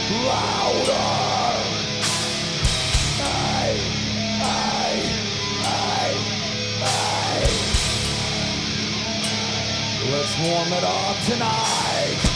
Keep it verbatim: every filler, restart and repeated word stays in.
louder. Hey, hey, hey, hey. Let's warm it up tonight.